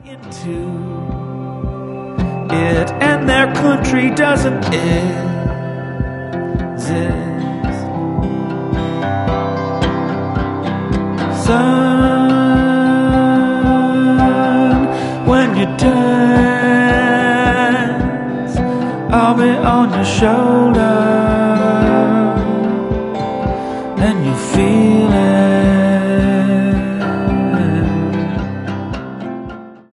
into it, and their country doesn't exist. Son, when you dance, I'll be on your shoulder.